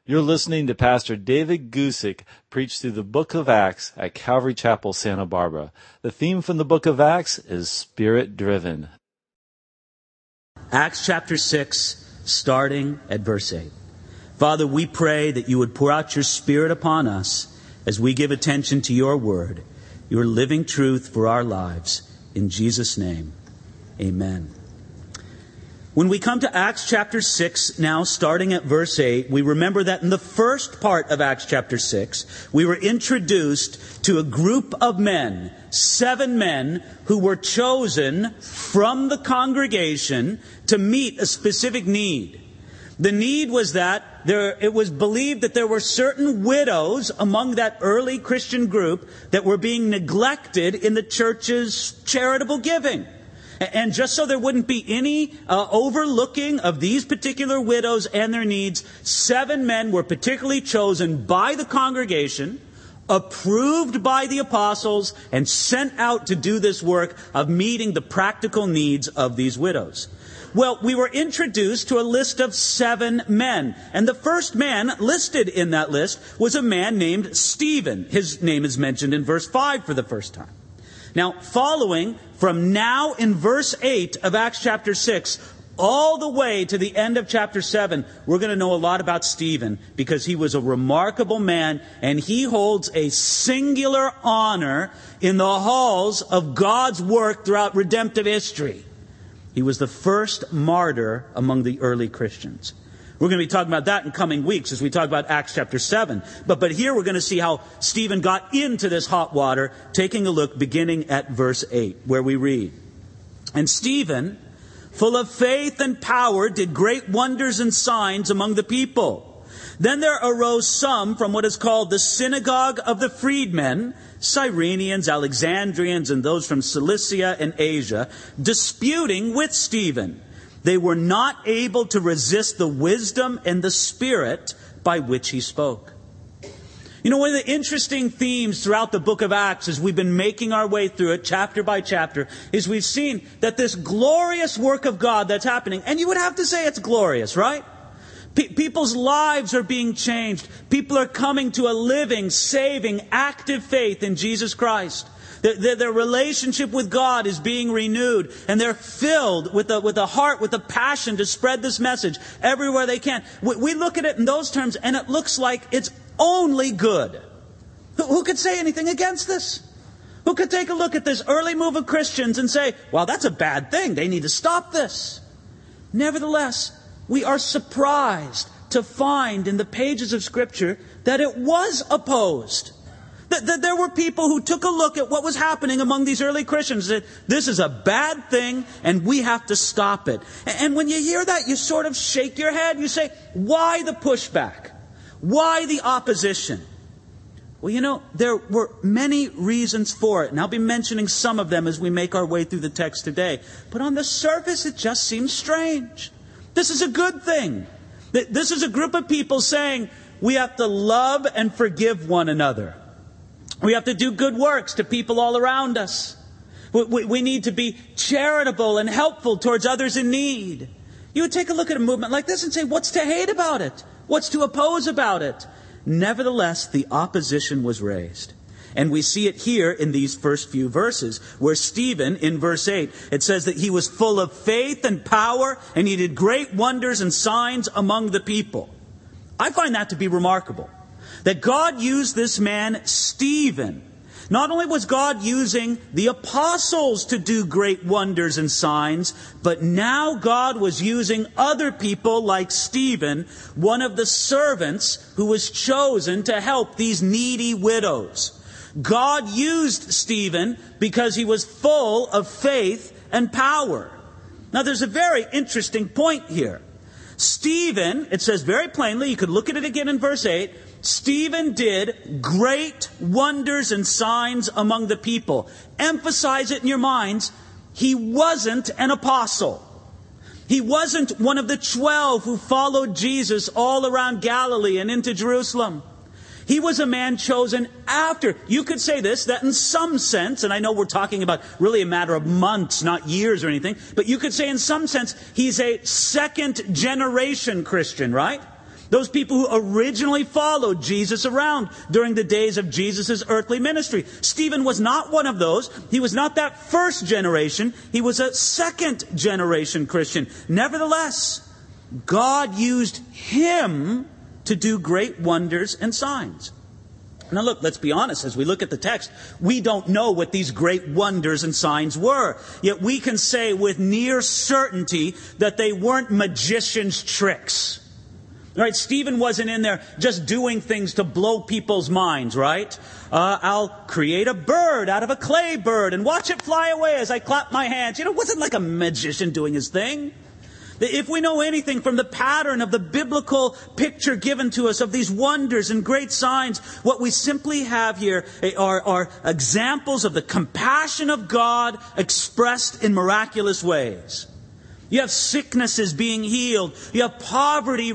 You're listening to Pastor David Gusick preach through the book of Acts at Calvary Chapel, Santa Barbara. The theme from the book of Acts is Spirit-driven. Acts chapter 6, starting at verse 8. Father, we pray that you would pour out your Spirit upon us as we give attention to your word, your living truth for our lives. In Jesus' name, amen. When we come to Acts chapter 6, now starting at verse 8, we remember that in the first part of Acts chapter 6, we were introduced to a group of men, 7 men, who were chosen from the congregation to meet a specific need. The need was that it was believed that there were certain widows among that early Christian group that were being neglected in the church's charitable giving. And just so there wouldn't be any overlooking of these particular widows and their needs, 7 men were particularly chosen by the congregation, approved by the apostles, and sent out to do this work of meeting the practical needs of these widows. Well, we were introduced to a list of 7 men. And the first man listed in that list was a man named Stephen. His name is mentioned in verse 5 for the first time. Now, following from now in verse 8 of Acts chapter 6, all the way to the end of chapter 7, we're going to know a lot about Stephen because he was a remarkable man and he holds a singular honor in the halls of God's work throughout redemptive history. He was the first martyr among the early Christians. We're going to be talking about that in coming weeks as we talk about Acts chapter 7. But here we're going to see how Stephen got into this hot water, taking a look beginning at verse 8, where we read, "And Stephen, full of faith and power, did great wonders and signs among the people. Then there arose some from what is called the synagogue of the freedmen, Cyrenians, Alexandrians, and those from Cilicia and Asia, disputing with Stephen. They were not able to resist the wisdom and the spirit by which he spoke." You know, one of the interesting themes throughout the book of Acts as we've been making our way through it chapter by chapter is we've seen that this glorious work of God that's happening, and you would have to say it's glorious, right? People's lives are being changed. People are coming to a living, saving, active faith in Jesus Christ. Their relationship with God is being renewed, and they're filled with a heart, with a passion to spread this message everywhere they can. We look at it in those terms, and it looks like it's only good. Who could say anything against this? Who could take a look at this early move of Christians and say, well, that's a bad thing. They need to stop this. Nevertheless, we are surprised to find in the pages of Scripture that it was opposed. That there were people who took a look at what was happening among these early Christians and said, this is a bad thing and we have to stop it. And when you hear that, you sort of shake your head. You say, why the pushback? Why the opposition? Well, you know, there were many reasons for it. And I'll be mentioning some of them as we make our way through the text today. But on the surface, it just seems strange. This is a good thing. This is a group of people saying we have to love and forgive one another. We have to do good works to people all around us. We need to be charitable and helpful towards others in need. You would take a look at a movement like this and say, what's to hate about it? What's to oppose about it? Nevertheless, the opposition was raised. And we see it here in these first few verses, where Stephen, in verse 8, it says that he was full of faith and power, and he did great wonders and signs among the people. I find that to be remarkable. That God used this man, Stephen. Not only was God using the apostles to do great wonders and signs, but now God was using other people like Stephen, one of the servants who was chosen to help these needy widows. God used Stephen because he was full of faith and power. Now there's a very interesting point here. Stephen, it says very plainly, you could look at it again in verse 8, Stephen did great wonders and signs among the people. Emphasize it in your minds. He wasn't an apostle. He wasn't one of the 12 who followed Jesus all around Galilee and into Jerusalem. He was a man chosen after. You could say this, that in some sense, and I know we're talking about really a matter of months, not years or anything, but you could say in some sense, he's a second generation Christian, right? Those people who originally followed Jesus around during the days of Jesus' earthly ministry. Stephen was not one of those. He was not that first generation. He was a second generation Christian. Nevertheless, God used him to do great wonders and signs. Now look, let's be honest, as we look at the text, we don't know what these great wonders and signs were. Yet we can say with near certainty that they weren't magicians' tricks. Right? Stephen wasn't in there just doing things to blow people's minds, right? I'll create a bird out of a clay bird and watch it fly away as I clap my hands. It wasn't like a magician doing his thing. If we know anything from the pattern of the biblical picture given to us of these wonders and great signs, what we simply have here are examples of the compassion of God expressed in miraculous ways. You have sicknesses being healed. You have poverty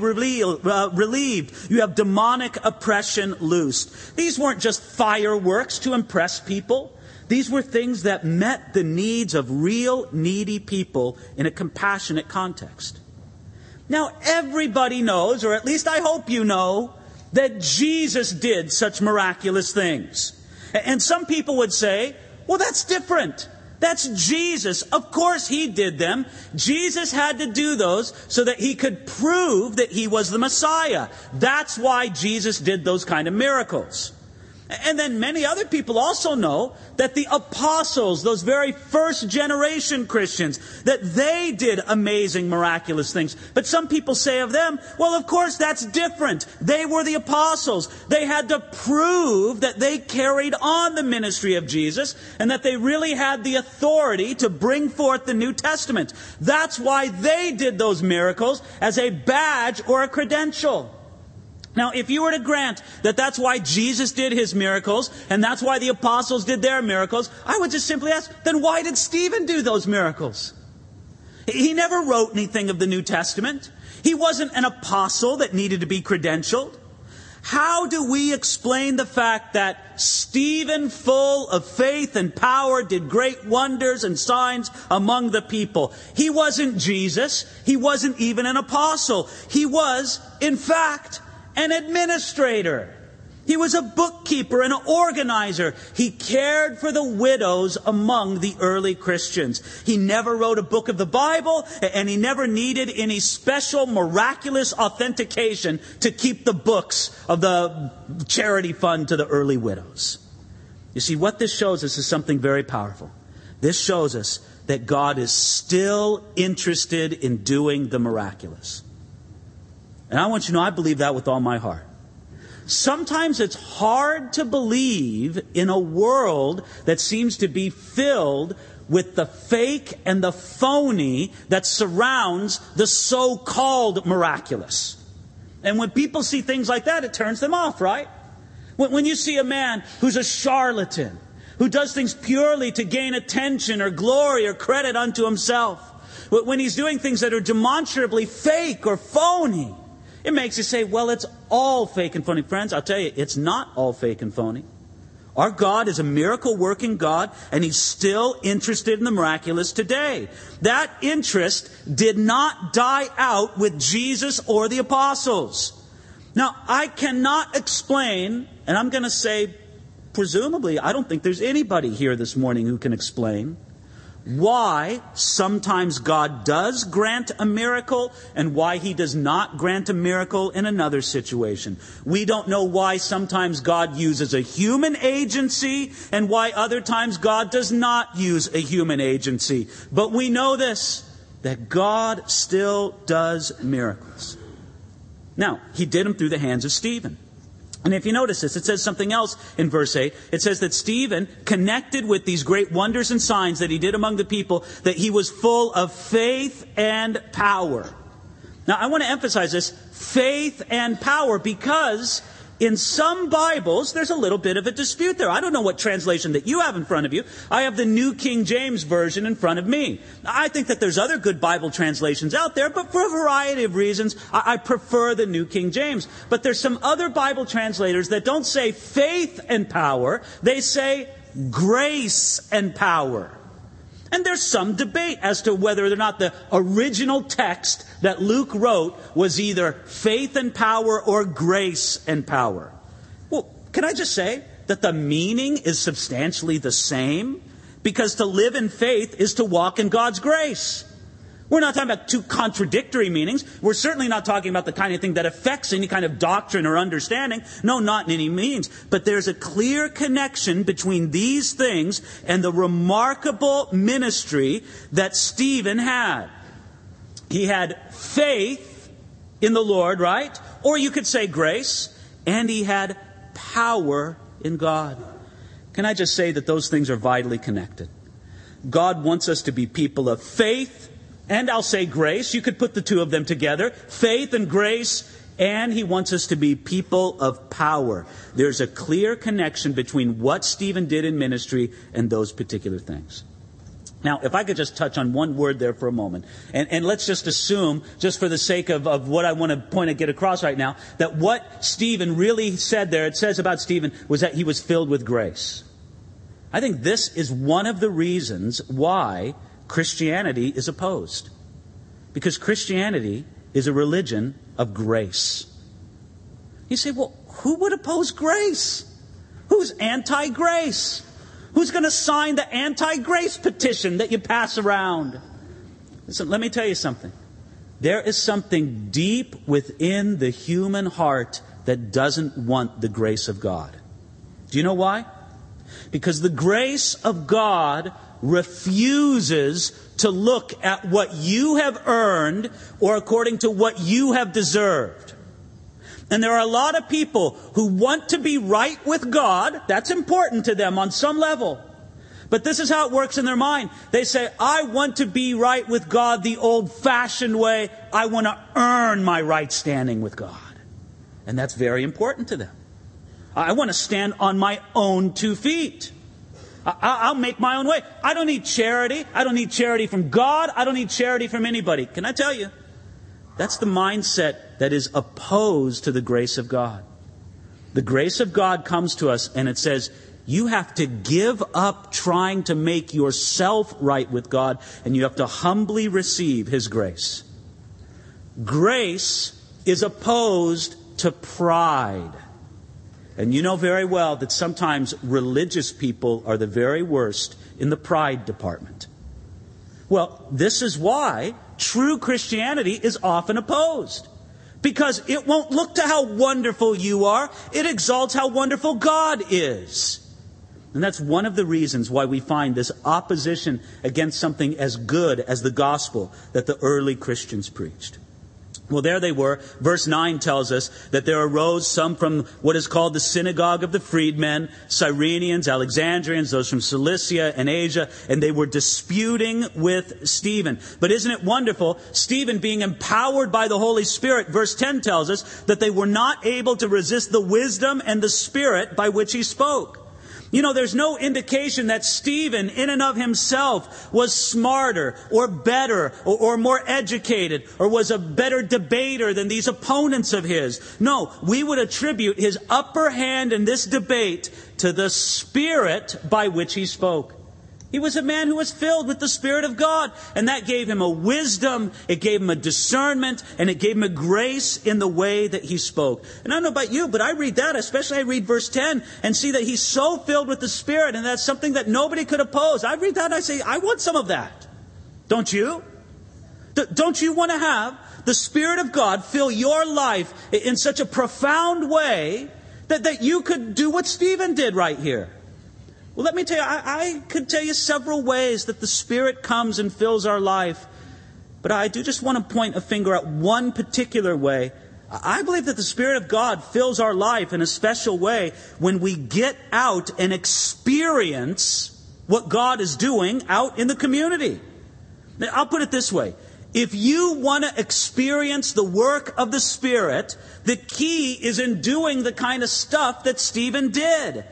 relieved. You have demonic oppression loosed. These weren't just fireworks to impress people. These were things that met the needs of real needy people in a compassionate context. Now, everybody knows, or at least I hope you know, that Jesus did such miraculous things. And some people would say, well, that's different. That's Jesus. Of course he did them. Jesus had to do those so that he could prove that he was the Messiah. That's why Jesus did those kind of miracles. And then many other people also know that the apostles, those very first generation Christians, that they did amazing, miraculous things. But some people say of them, well, of course that's different. They were the apostles. They had to prove that they carried on the ministry of Jesus and that they really had the authority to bring forth the New Testament. That's why they did those miracles as a badge or a credential. Now, if you were to grant that that's why Jesus did his miracles, and that's why the apostles did their miracles, I would just simply ask, then why did Stephen do those miracles? He never wrote anything of the New Testament. He wasn't an apostle that needed to be credentialed. How do we explain the fact that Stephen, full of faith and power, did great wonders and signs among the people? He wasn't Jesus. He wasn't even an apostle. He was, in fact, an administrator. He was a bookkeeper and an organizer. He cared for the widows among the early Christians. He never wrote a book of the Bible, and he never needed any special miraculous authentication to keep the books of the charity fund to the early widows. You see, what this shows us is something very powerful. This shows us that God is still interested in doing the miraculous. And I want you to know, I believe that with all my heart. Sometimes it's hard to believe in a world that seems to be filled with the fake and the phony that surrounds the so-called miraculous. And when people see things like that, it turns them off, right? When you see a man who's a charlatan, who does things purely to gain attention or glory or credit unto himself, when he's doing things that are demonstrably fake or phony, it makes you say, well, it's all fake and phony. Friends, I'll tell you, it's not all fake and phony. Our God is a miracle-working God, and He's still interested in the miraculous today. That interest did not die out with Jesus or the apostles. Now, I cannot explain, and I'm going to say, presumably, I don't think there's anybody here this morning who can explain why sometimes God does grant a miracle and why He does not grant a miracle in another situation. We don't know why sometimes God uses a human agency and why other times God does not use a human agency. But we know this, that God still does miracles. Now, He did them through the hands of Stephen. And if you notice this, it says something else in verse 8. It says that Stephen, connected with these great wonders and signs that he did among the people, that he was full of faith and power. Now, I want to emphasize this, faith and power, because in some Bibles, there's a little bit of a dispute there. I don't know what translation that you have in front of you. I have the New King James Version in front of me. I think that there's other good Bible translations out there, but for a variety of reasons, I prefer the New King James. But there's some other Bible translators that don't say faith and power. They say grace and power. And there's some debate as to whether or not the original text that Luke wrote was either faith and power or grace and power. Well, can I just say that the meaning is substantially the same? Because to live in faith is to walk in God's grace. We're not talking about two contradictory meanings. We're certainly not talking about the kind of thing that affects any kind of doctrine or understanding. No, not in any means. But there's a clear connection between these things and the remarkable ministry that Stephen had. He had faith in the Lord, right? Or you could say grace. And he had power in God. Can I just say that those things are vitally connected? God wants us to be people of faith, and I'll say grace. You could put the two of them together. Faith and grace. And he wants us to be people of power. There's a clear connection between what Stephen did in ministry and those particular things. Now, if I could just touch on one word there for a moment. And let's just assume, just for the sake of what I want to get across right now, that what Stephen really said there, it says about Stephen, was that he was filled with grace. I think this is one of the reasons why Christianity is opposed. Because Christianity is a religion of grace. You say, well, who would oppose grace? Who's anti-grace? Who's going to sign the anti-grace petition that you pass around? Listen, let me tell you something. There is something deep within the human heart that doesn't want the grace of God. Do you know why? Because the grace of God refuses to look at what you have earned or according to what you have deserved. And there are a lot of people who want to be right with God. That's important to them on some level. But this is how it works in their mind. They say, I want to be right with God the old-fashioned way. I want to earn my right standing with God. And that's very important to them. I want to stand on my own 2 feet. I'll make my own way. I don't need charity. I don't need charity from God. I don't need charity from anybody. Can I tell you? That's the mindset that is opposed to the grace of God. The grace of God comes to us and it says, you have to give up trying to make yourself right with God, and you have to humbly receive His grace. Grace is opposed to pride. And you know very well that sometimes religious people are the very worst in the pride department. Well, this is why true Christianity is often opposed. Because it won't look to how wonderful you are. It exalts how wonderful God is. And that's one of the reasons why we find this opposition against something as good as the gospel that the early Christians preached. Well, there they were. Verse 9 tells us that there arose some from what is called the synagogue of the freedmen, Cyrenians, Alexandrians, those from Cilicia and Asia, and they were disputing with Stephen. But isn't it wonderful? Stephen, being empowered by the Holy Spirit, verse 10 tells us that they were not able to resist the wisdom and the spirit by which he spoke. You know, there's no indication that Stephen, in and of himself, was smarter or better or more educated or was a better debater than these opponents of his. No, we would attribute his upper hand in this debate to the Spirit by which he spoke. He was a man who was filled with the Spirit of God. And that gave him a wisdom, it gave him a discernment, and it gave him a grace in the way that he spoke. And I don't know about you, but I read that, especially I read verse 10, and see that he's so filled with the Spirit, and that's something that nobody could oppose. I read that and I say, I want some of that. Don't you? Don't you want to have the Spirit of God fill your life in such a profound way that you could do what Stephen did right here? Well, let me tell you, I could tell you several ways that the Spirit comes and fills our life. But I do just want to point a finger at one particular way. I believe that the Spirit of God fills our life in a special way when we get out and experience what God is doing out in the community. Now, I'll put it this way. If you want to experience the work of the Spirit, the key is in doing the kind of stuff that Stephen did.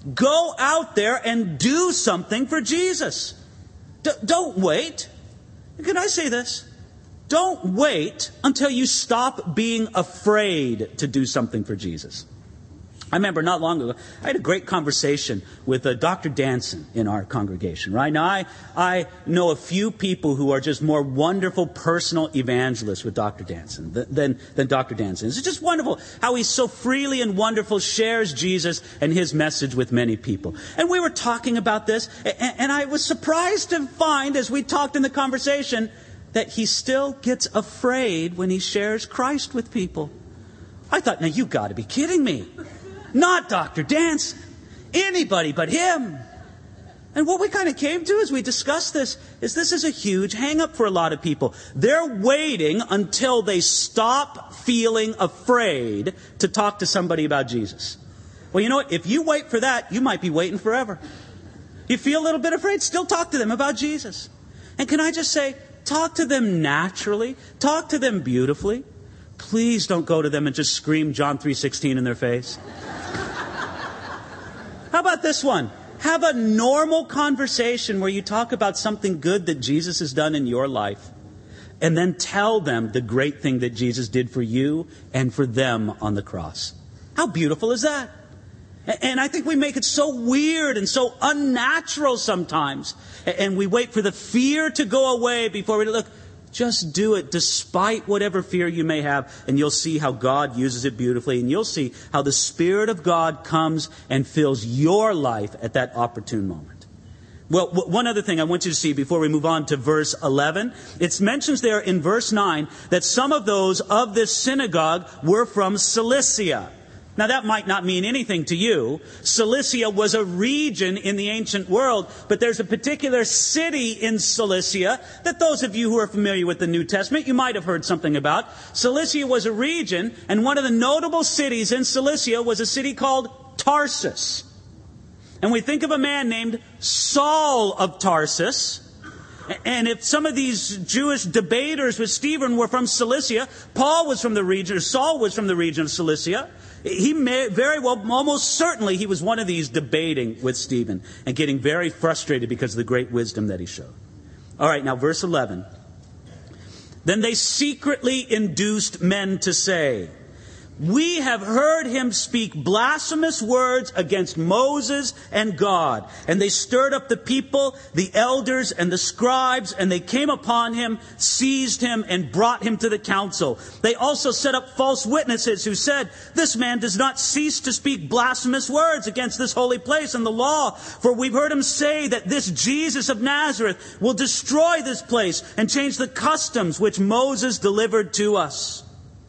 Go out there and do something for Jesus. Don't wait. Can I say this? Don't wait until you stop being afraid to do something for Jesus. I remember not long ago, I had a great conversation with Dr. Danson in our congregation, right? Now, I know a few people who are just more wonderful personal evangelists with Dr. Danson than Dr. Danson. It's just wonderful how he so freely and wonderful shares Jesus and his message with many people. And we were talking about this, and I was surprised to find, as we talked in the conversation, that he still gets afraid when he shares Christ with people. I thought, now you got to be kidding me. Not Dr. Danson. Anybody but him. And what we kind of came to as we discussed this is a huge hang-up for a lot of people. They're waiting until they stop feeling afraid to talk to somebody about Jesus. Well, you know what? If you wait for that, you might be waiting forever. You feel a little bit afraid, still talk to them about Jesus. And can I just say, talk to them naturally. Talk to them beautifully. Please don't go to them and just scream John 3:16 in their face. How about this one? Have a normal conversation where you talk about something good that Jesus has done in your life. And then tell them the great thing that Jesus did for you and for them on the cross. How beautiful is that? And I think we make it so weird and so unnatural sometimes. And we wait for the fear to go away before we look. Just do it despite whatever fear you may have, and you'll see how God uses it beautifully, and you'll see how the Spirit of God comes and fills your life at that opportune moment. Well, one other thing I want you to see before we move on to verse 11. It mentions there in verse 9 that some of those of this synagogue were from Cilicia. Now, that might not mean anything to you. Cilicia was a region in the ancient world, but there's a particular city in Cilicia that those of you who are familiar with the New Testament, you might have heard something about. Cilicia was a region, and one of the notable cities in Cilicia was a city called Tarsus. And we think of a man named Saul of Tarsus. And if some of these Jewish debaters with Stephen were from Cilicia, Paul was from the region, or Saul was from the region of Cilicia, he may very well, almost certainly, he was one of these debating with Stephen and getting very frustrated because of the great wisdom that he showed. All right, now verse 11. Then they secretly induced men to say, "We have heard him speak blasphemous words against Moses and God." And they stirred up the people, the elders and the scribes, and they came upon him, seized him, and brought him to the council. They also set up false witnesses who said, "This man does not cease to speak blasphemous words against this holy place and the law. For we've heard him say that this Jesus of Nazareth will destroy this place and change the customs which Moses delivered to us."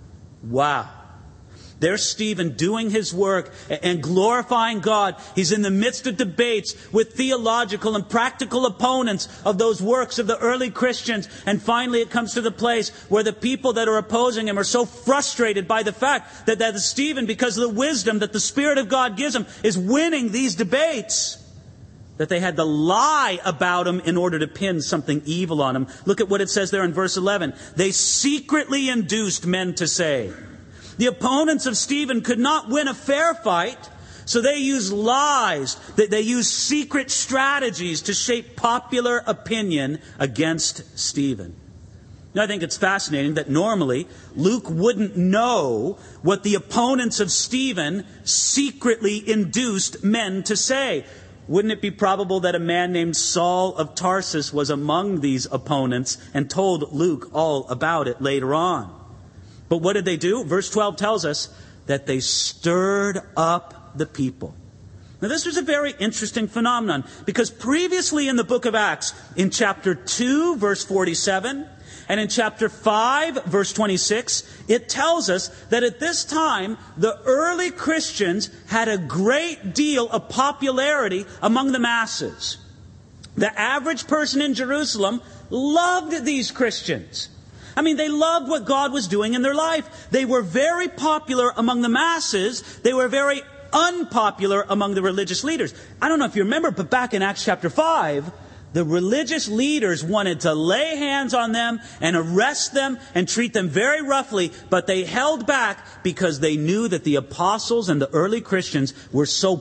Wow. There's Stephen doing his work and glorifying God. He's in the midst of debates with theological and practical opponents of those works of the early Christians. And finally it comes to the place where the people that are opposing him are so frustrated by the fact that Stephen, because of the wisdom that the Spirit of God gives him, is winning these debates, that they had to lie about him in order to pin something evil on him. Look at what it says there in verse 11. They secretly induced men to say. The opponents of Stephen could not win a fair fight, so they used lies, they used secret strategies to shape popular opinion against Stephen. Now, I think it's fascinating that normally Luke wouldn't know what the opponents of Stephen secretly induced men to say. Wouldn't it be probable that a man named Saul of Tarsus was among these opponents and told Luke all about it later on? But what did they do? Verse 12 tells us that they stirred up the people. Now this was a very interesting phenomenon, because previously in the book of Acts, in chapter 2, verse 47, and in chapter 5, verse 26, it tells us that at this time, the early Christians had a great deal of popularity among the masses. The average person in Jerusalem loved these Christians. I mean, they loved what God was doing in their life. They were very popular among the masses. They were very unpopular among the religious leaders. I don't know if you remember, but back in Acts chapter 5, the religious leaders wanted to lay hands on them and arrest them and treat them very roughly, but they held back because they knew that the apostles and the early Christians were so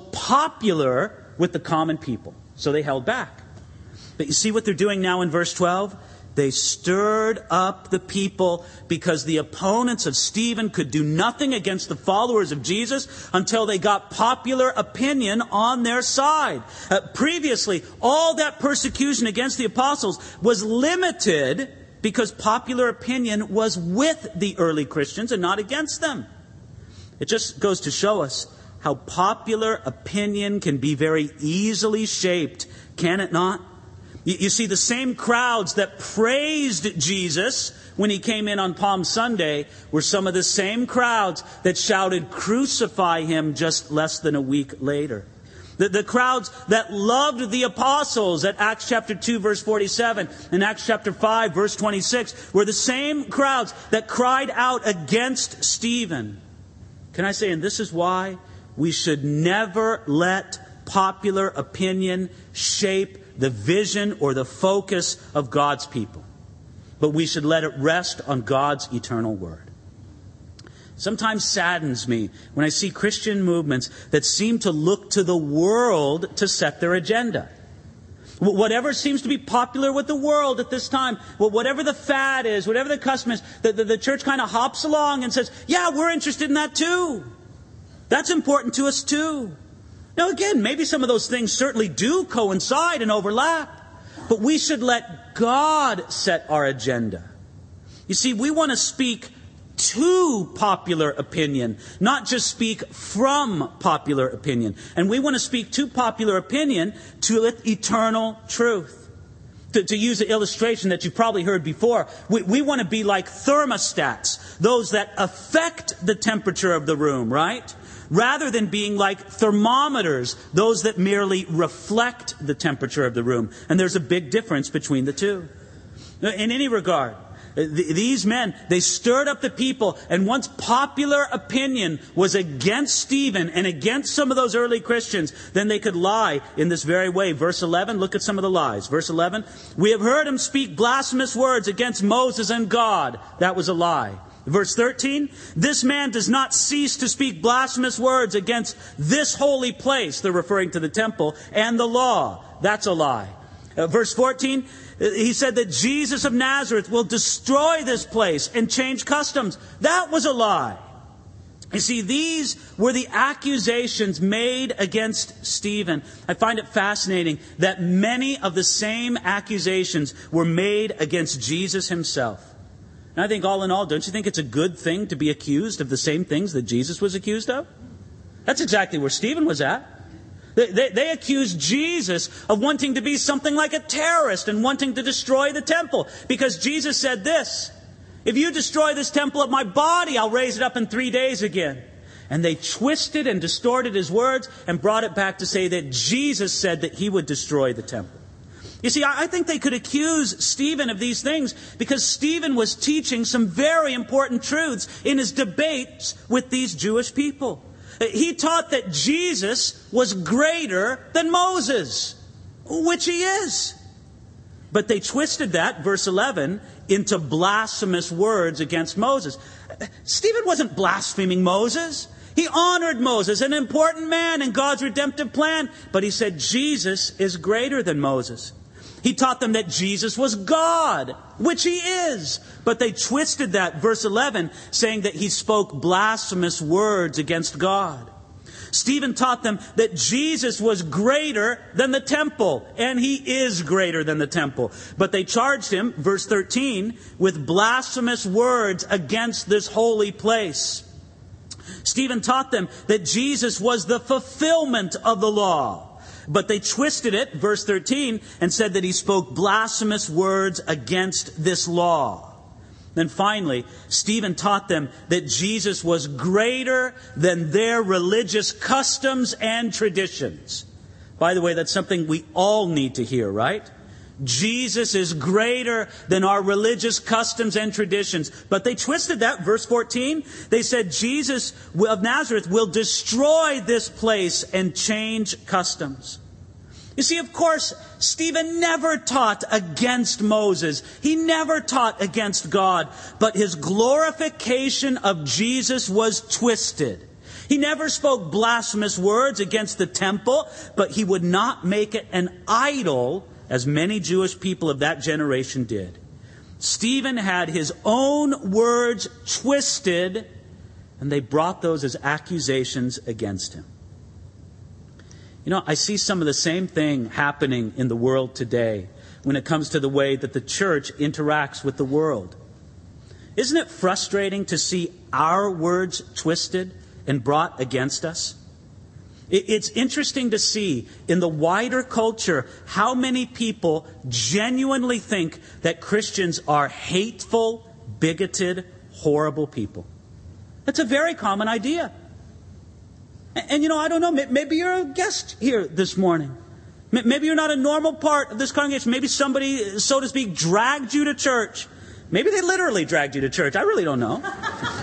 popular with the common people. So they held back. But you see what they're doing now in verse 12? They stirred up the people because the opponents of Stephen could do nothing against the followers of Jesus until they got popular opinion on their side. Previously, all that persecution against the apostles was limited because popular opinion was with the early Christians and not against them. It just goes to show us how popular opinion can be very easily shaped, can it not? You see, the same crowds that praised Jesus when he came in on Palm Sunday were some of the same crowds that shouted, "Crucify him," just less than a week later. The crowds that loved the apostles at Acts chapter 2, verse 47, and Acts chapter 5, verse 26, were the same crowds that cried out against Stephen. Can I say, and this is why we should never let popular opinion shape the vision or the focus of God's people. But we should let it rest on God's eternal word. Sometimes saddens me when I see Christian movements that seem to look to the world to set their agenda. Whatever seems to be popular with the world at this time, whatever the fad is, whatever the custom is, the church kind of hops along and says, "Yeah, we're interested in that too. That's important to us too." Now again, maybe some of those things certainly do coincide and overlap, but we should let God set our agenda. You see, we want to speak to popular opinion, not just speak from popular opinion. And we want to speak to popular opinion to eternal truth. To use an illustration that you've probably heard before, we want to be like thermostats, those that affect the temperature of the room, right? Rather than being like thermometers, those that merely reflect the temperature of the room. And there's a big difference between the two. In any regard, these men, they stirred up the people, and once popular opinion was against Stephen and against some of those early Christians, then they could lie in this very way. Verse 11, look at some of the lies. Verse 11, "We have heard him speak blasphemous words against Moses and God." That was a lie. Verse 13, "This man does not cease to speak blasphemous words against this holy place," they're referring to the temple, "and the law." That's a lie. Verse 14, he said that Jesus of Nazareth will destroy this place and change customs. That was a lie. You see, these were the accusations made against Stephen. I find it fascinating that many of the same accusations were made against Jesus himself. And I think all in all, don't you think it's a good thing to be accused of the same things that Jesus was accused of? That's exactly where Stephen was at. They accused Jesus of wanting to be something like a terrorist and wanting to destroy the temple. Because Jesus said this, "If you destroy this temple of my body, I'll raise it up in 3 days again." And they twisted and distorted his words and brought it back to say that Jesus said that he would destroy the temple. You see, I think they could accuse Stephen of these things because Stephen was teaching some very important truths in his debates with these Jewish people. He taught that Jesus was greater than Moses, which he is. But they twisted that, verse 11, into blasphemous words against Moses. Stephen wasn't blaspheming Moses. He honored Moses, an important man in God's redemptive plan. But he said Jesus is greater than Moses. He taught them that Jesus was God, which he is. But they twisted that, verse 11, saying that he spoke blasphemous words against God. Stephen taught them that Jesus was greater than the temple, and he is greater than the temple. But they charged him, verse 13, with blasphemous words against this holy place. Stephen taught them that Jesus was the fulfillment of the law. But they twisted it, verse 13, and said that he spoke blasphemous words against this law. Then finally, Stephen taught them that Jesus was greater than their religious customs and traditions. By the way, that's something we all need to hear, right? Jesus is greater than our religious customs and traditions. But they twisted that, verse 14. They said Jesus of Nazareth will destroy this place and change customs. You see, of course, Stephen never taught against Moses. He never taught against God. But his glorification of Jesus was twisted. He never spoke blasphemous words against the temple, but he would not make it an idol, as many Jewish people of that generation did. Stephen had his own words twisted, and they brought those as accusations against him. You know, I see some of the same thing happening in the world today when it comes to the way that the church interacts with the world. Isn't it frustrating to see our words twisted and brought against us? It's interesting to see in the wider culture how many people genuinely think that Christians are hateful, bigoted, horrible people. That's a very common idea. And you know, I don't know, maybe you're a guest here this morning. Maybe you're not a normal part of this congregation. Maybe somebody, so to speak, dragged you to church. Maybe they literally dragged you to church. I really don't know.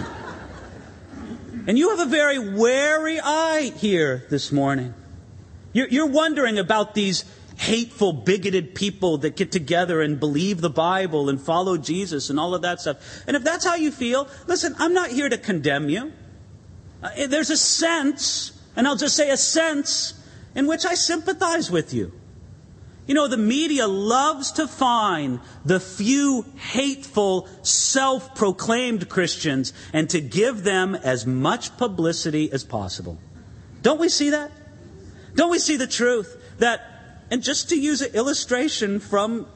And you have a very wary eye here this morning. You're wondering about these hateful, bigoted people that get together and believe the Bible and follow Jesus and all of that stuff. And if that's how you feel, listen, I'm not here to condemn you. There's a sense, and I'll just say a sense, in which I sympathize with you. You know, the media loves to find the few hateful, self-proclaimed Christians and to give them as much publicity as possible. Don't we see that? Don't we see the truth that, and just to use an illustration from,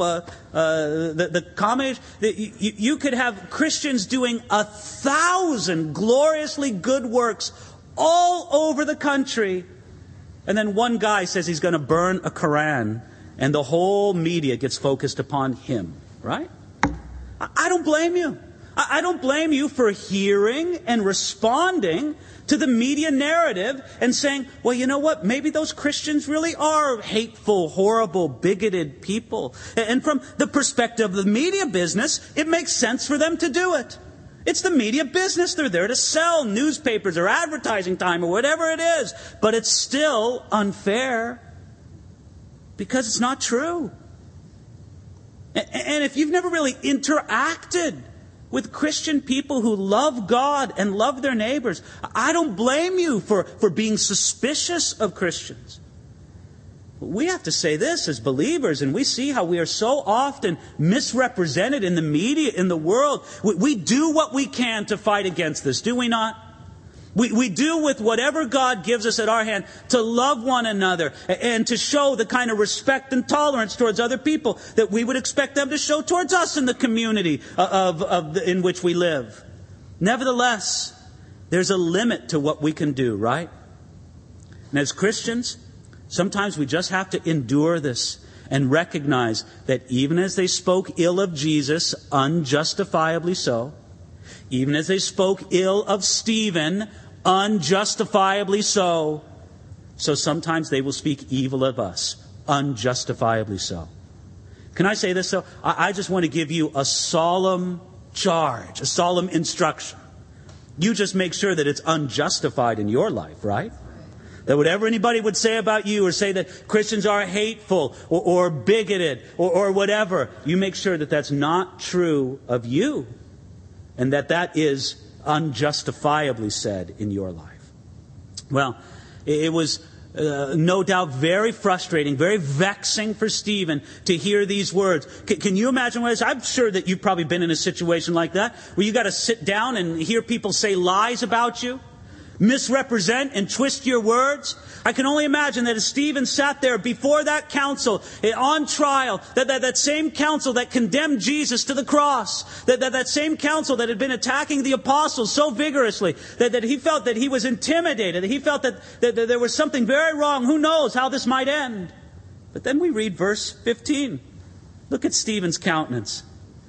the comedy, you could have Christians doing 1,000 gloriously good works all over the country, and then one guy says he's going to burn a Quran, and the whole media gets focused upon him, right? I don't blame you. I don't blame you for hearing and responding to the media narrative and saying, well, you know what? Maybe those Christians really are hateful, horrible, bigoted people. And from the perspective of the media business, it makes sense for them to do it. It's the media business. They're there to sell newspapers or advertising time or whatever it is. But it's still unfair because it's not true. And if you've never really interacted with Christian people who love God and love their neighbors, I don't blame you for being suspicious of Christians. We have to say this as believers, and we see how we are so often misrepresented in the media, in the world. We do what we can to fight against this, do we not? We do with whatever God gives us at our hand to love one another and to show the kind of respect and tolerance towards other people that we would expect them to show towards us in the community in which we live. Nevertheless, there's a limit to what we can do, right? And as Christians, sometimes we just have to endure this and recognize that even as they spoke ill of Jesus, unjustifiably so, even as they spoke ill of Stephen, unjustifiably so, so sometimes they will speak evil of us, unjustifiably so. Can I say this though? I just want to give you a solemn charge, a solemn instruction. You just make sure that it's unjustified in your life, right? That whatever anybody would say about you or say that Christians are hateful or bigoted or whatever, you make sure that that's not true of you. And that is unjustifiably said in your life. Well, it was no doubt very frustrating, very vexing for Stephen to hear these words. Can you imagine what it is? I'm sure that you've probably been in a situation like that, where you got to sit down and hear people say lies about you, misrepresent and twist your words. I can only imagine that as Stephen sat there before that council on trial, that same council that condemned Jesus to the cross, that same council that had been attacking the apostles so vigorously, that he felt that he was intimidated, that he felt that there was something very wrong. Who knows how this might end? But then we read verse 15. Look at Stephen's countenance.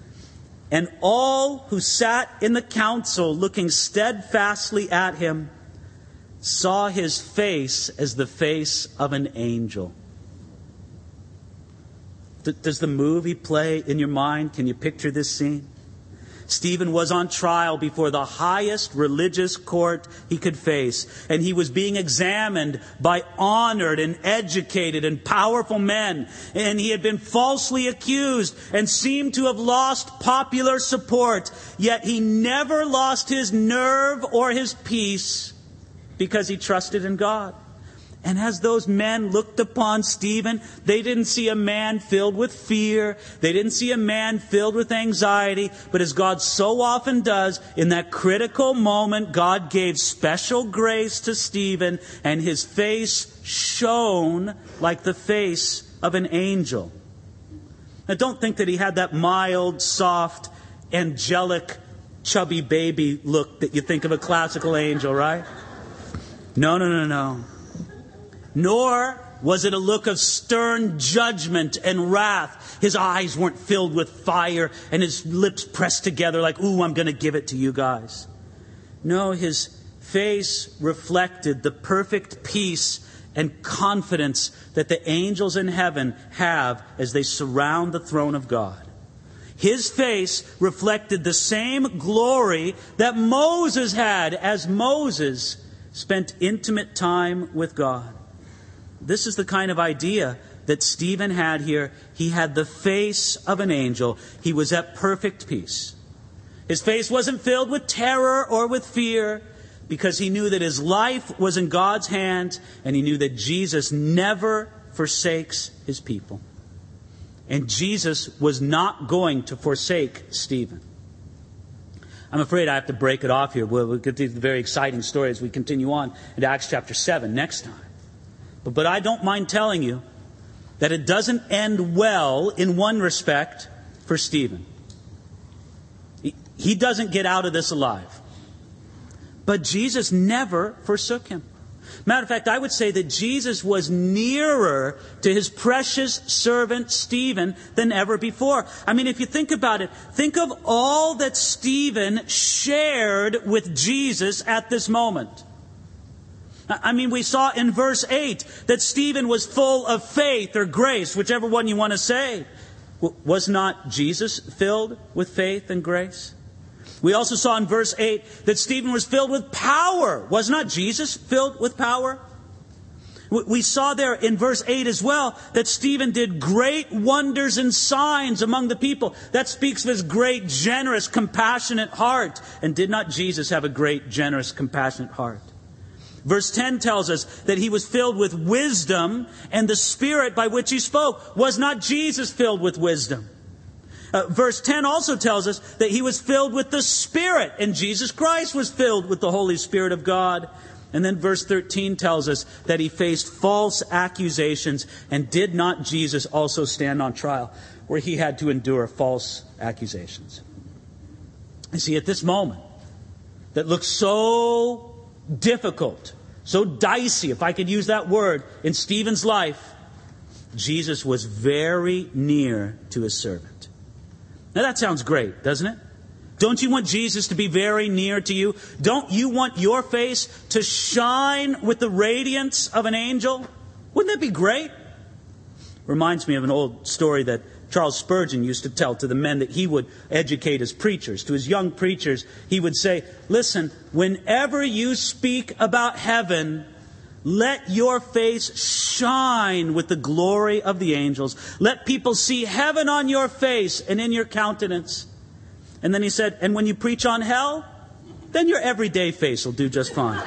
And all who sat in the council, looking steadfastly at him, saw his face as the face of an angel. Does the movie play in your mind? Can you picture this scene? Stephen was on trial before the highest religious court he could face, and he was being examined by honored and educated and powerful men, and he had been falsely accused and seemed to have lost popular support, yet he never lost his nerve or his peace, because he trusted in God. And as those men looked upon Stephen, they didn't see a man filled with fear. They didn't see a man filled with anxiety. But as God so often does, in that critical moment, God gave special grace to Stephen, and his face shone like the face of an angel. Now, don't think that he had that mild, soft, angelic, chubby baby look that you think of a classical angel, right? No. Nor was it a look of stern judgment and wrath. His eyes weren't filled with fire and his lips pressed together like, ooh, I'm going to give it to you guys. No, his face reflected the perfect peace and confidence that the angels in heaven have as they surround the throne of God. His face reflected the same glory that Moses had as Moses spent intimate time with God. This is the kind of idea that Stephen had here. He had the face of an angel. He was at perfect peace. His face wasn't filled with terror or with fear, because he knew that his life was in God's hands, and he knew that Jesus never forsakes his people. And Jesus was not going to forsake Stephen. I'm afraid I have to break it off here. We'll get to the very exciting story as we continue on into Acts chapter 7 next time. But I don't mind telling you that it doesn't end well in one respect for Stephen. He doesn't get out of this alive. But Jesus never forsook him. Matter of fact, I would say that Jesus was nearer to his precious servant Stephen than ever before. I mean, if you think about it, think of all that Stephen shared with Jesus at this moment. I mean, we saw in verse 8 that Stephen was full of faith or grace, whichever one you want to say. Was not Jesus filled with faith and grace? We also saw in verse 8 that Stephen was filled with power. Was not Jesus filled with power? We saw there in verse 8 as well that Stephen did great wonders and signs among the people. That speaks of his great, generous, compassionate heart. And did not Jesus have a great, generous, compassionate heart? Verse 10 tells us that he was filled with wisdom and the Spirit by which he spoke. Was not Jesus filled with wisdom? Verse 10 also tells us that he was filled with the Spirit, and Jesus Christ was filled with the Holy Spirit of God. And then verse 13 tells us that he faced false accusations, and did not Jesus also stand on trial where he had to endure false accusations? You see, at this moment that looks so difficult, so dicey, if I could use that word, in Stephen's life, Jesus was very near to his servant. Now that sounds great, doesn't it? Don't you want Jesus to be very near to you? Don't you want your face to shine with the radiance of an angel? Wouldn't that be great? Reminds me of an old story that Charles Spurgeon used to tell to the men that he would educate as preachers. To his young preachers, he would say, listen, whenever you speak about heaven, let your face shine with the glory of the angels. Let people see heaven on your face and in your countenance. And then he said, and when you preach on hell, then your everyday face will do just fine.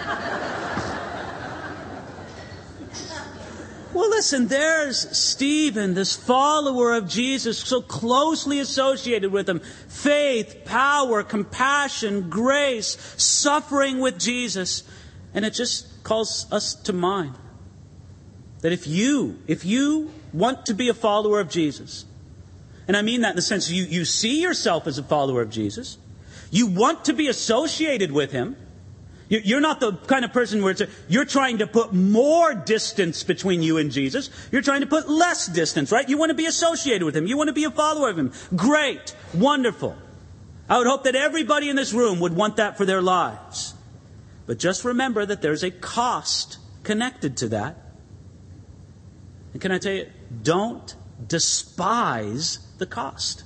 Well, listen, there's Stephen, this follower of Jesus, so closely associated with him. Faith, power, compassion, grace, suffering with Jesus. And it just calls us to mind that if you want to be a follower of Jesus, and I mean that in the sense you see yourself as a follower of Jesus, you want to be associated with him. You're not the kind of person where you're trying to put more distance between you and Jesus. You're trying to put less distance, right? You want to be associated with him. You want to be a follower of him. Great. Wonderful. I would hope that everybody in this room would want that for their lives. But just remember that there's a cost connected to that. And can I tell you, don't despise the cost.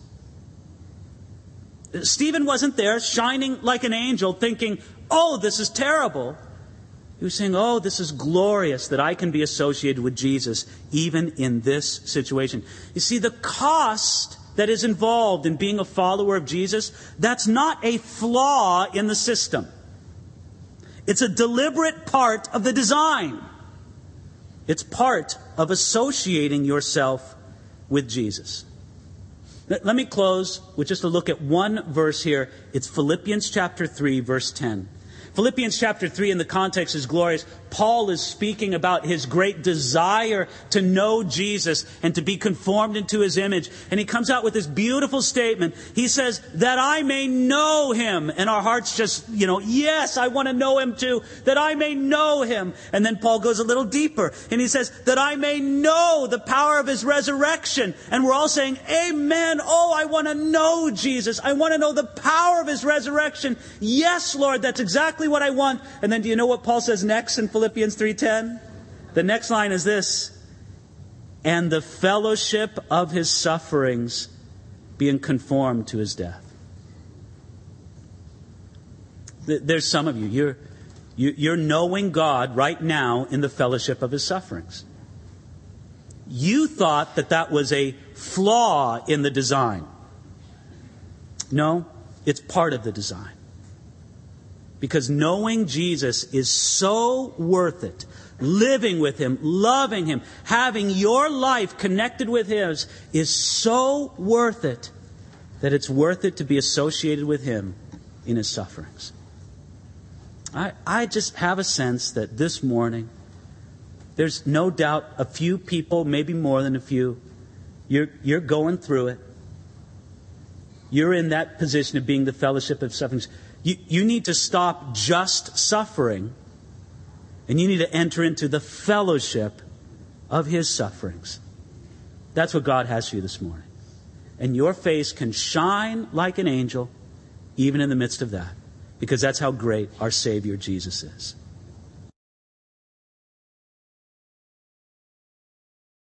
Stephen wasn't there shining like an angel thinking, oh, this is terrible. He was saying, oh, this is glorious that I can be associated with Jesus even in this situation. You see, the cost that is involved in being a follower of Jesus, that's not a flaw in the system. It's a deliberate part of the design. It's part of associating yourself with Jesus. Let me close with just a look at one verse here. It's Philippians chapter 3, verse 10. Philippians chapter 3 in the context is glorious. Paul is speaking about his great desire to know Jesus and to be conformed into his image. And he comes out with this beautiful statement. He says, that I may know him. And our hearts just, yes, I want to know him too. That I may know him. And then Paul goes a little deeper. And he says, that I may know the power of his resurrection. And we're all saying, amen. Oh, I want to know Jesus. I want to know the power of his resurrection. Yes, Lord, that's exactly what I want. And then do you know what Paul says next in Philippians 3:10? The next line is this: and the fellowship of his sufferings, being conformed to his death. There's some of you, you're knowing God right now in the fellowship of his sufferings. You thought that was a flaw in the design. No, it's part of the design. Because knowing Jesus is so worth it. Living with him, loving him, having your life connected with his is so worth it that it's worth it to be associated with him in his sufferings. I just have a sense that this morning, there's no doubt a few people, maybe more than a few, you're going through it. You're in that position of being the fellowship of sufferings. You need to stop just suffering, and you need to enter into the fellowship of his sufferings. That's what God has for you this morning. And your face can shine like an angel, even in the midst of that, because that's how great our Savior Jesus is.